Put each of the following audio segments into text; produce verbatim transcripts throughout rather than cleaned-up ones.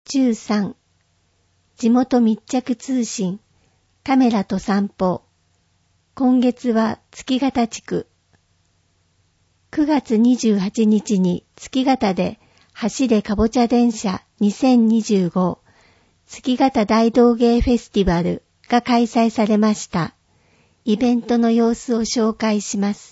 じゅうさん. 地元密着通信カメラと散歩。今月は月形地区。くがつにじゅうはちにちに月形で走れかぼちゃ電車にせんにじゅうご月形大道芸フェスティバルが開催されました。イベントの様子を紹介します。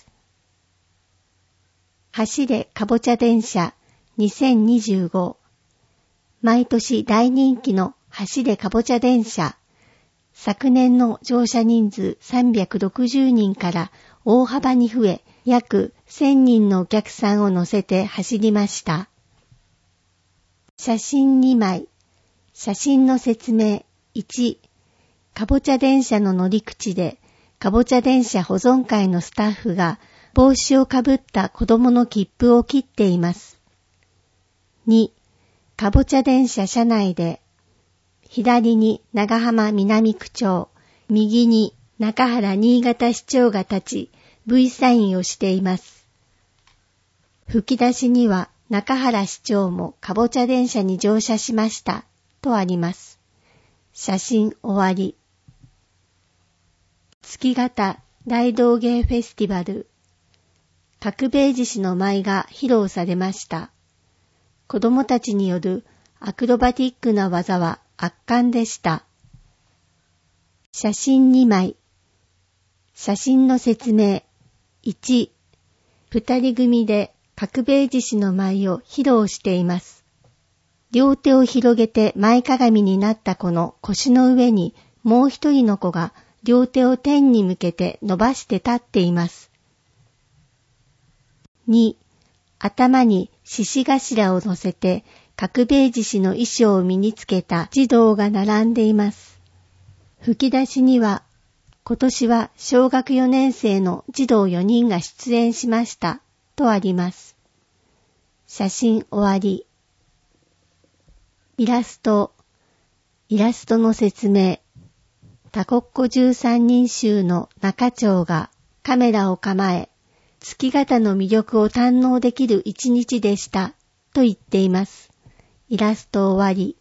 走れかぼちゃ電車にせんにじゅうご。毎年大人気の走れかぼちゃ電車。昨年の乗車人数さんびゃくろくじゅうにんから大幅に増え、約せんにんのお客さんを乗せて走りました。写真にまい。写真の説明。いち. かぼちゃ電車の乗り口で、かぼちゃ電車保存会のスタッフが帽子をかぶった子供の切符を切っています。に. かぼちゃ電車車内で、左に長浜南区長、右に中原新潟市長が立ち、V サインをしています。吹き出しには中原市長もかぼちゃ電車に乗車しましたとあります。写真終わり。月形大道芸フェスティバル。角兵衛獅子の舞が披露されました。子供たちによるアクロバティックな技は圧巻でした。写真にまい。写真の説明。いち. 二人組で角兵衛獅子の舞を披露しています。両手を広げて前かがみになった子の腰の上にもう一人の子が両手を天に向けて伸ばして立っています。に. 頭に獅子頭を乗せて角兵衛獅子の衣装を身につけた児童が並んでいます。吹き出しには、今年は小学よねん生の児童よにんが出演しましたとあります。写真終わり。イラスト。イラストの説明。タコッコじゅうさんにん衆の中長がカメラを構え、月形の魅力を堪能できる一日でしたと言っています。イラスト終わり。